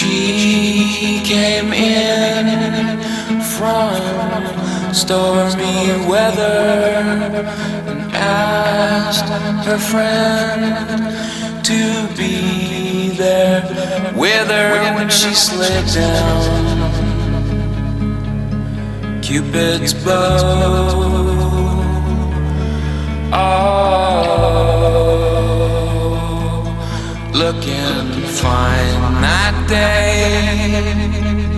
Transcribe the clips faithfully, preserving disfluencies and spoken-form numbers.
She came in from stormy weather and asked her friend to be there with her when she slid down Cupid's bow. Oh, looking fine that day.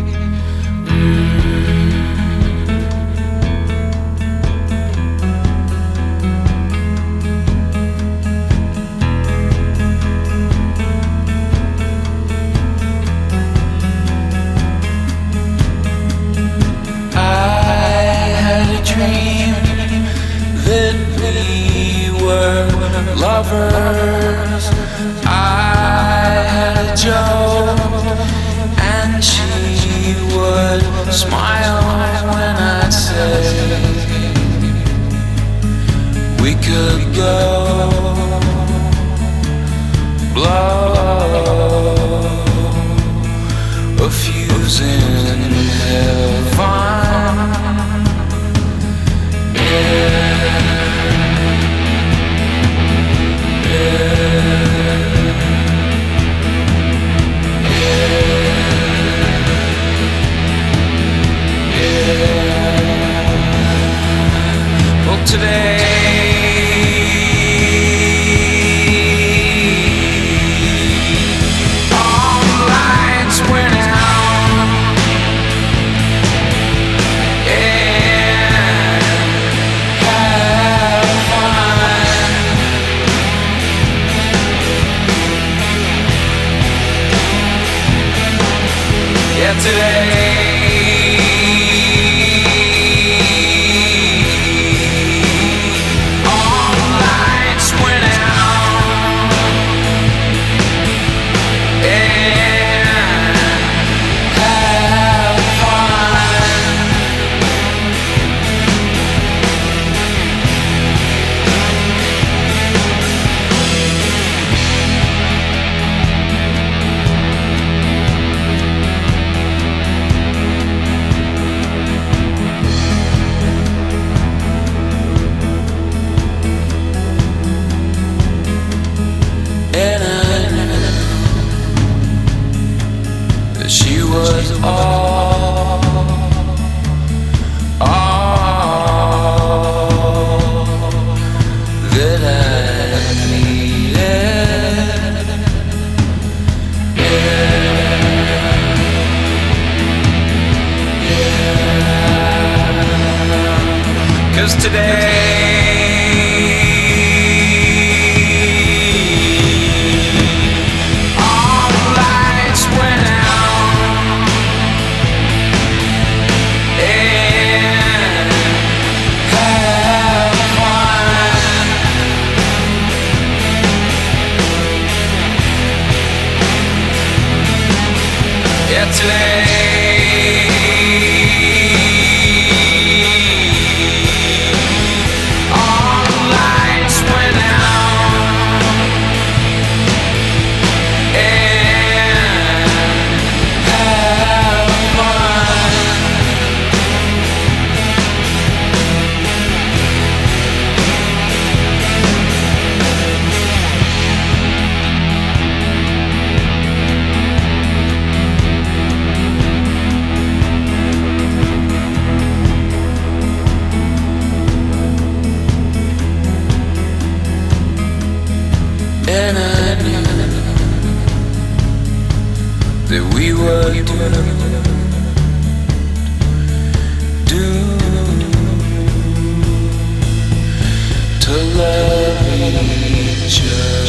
Lovers, I had a joke, and she would smile when I'd say we could go blow a fuse in heaven. Yeah. Today, all the lights went out, and have fun. Yeah, today. She was all, all that I needed. Yeah, yeah. 'Cause today today, all the lights went out, and have fun. And I knew that we were doomed, doomed to love each other.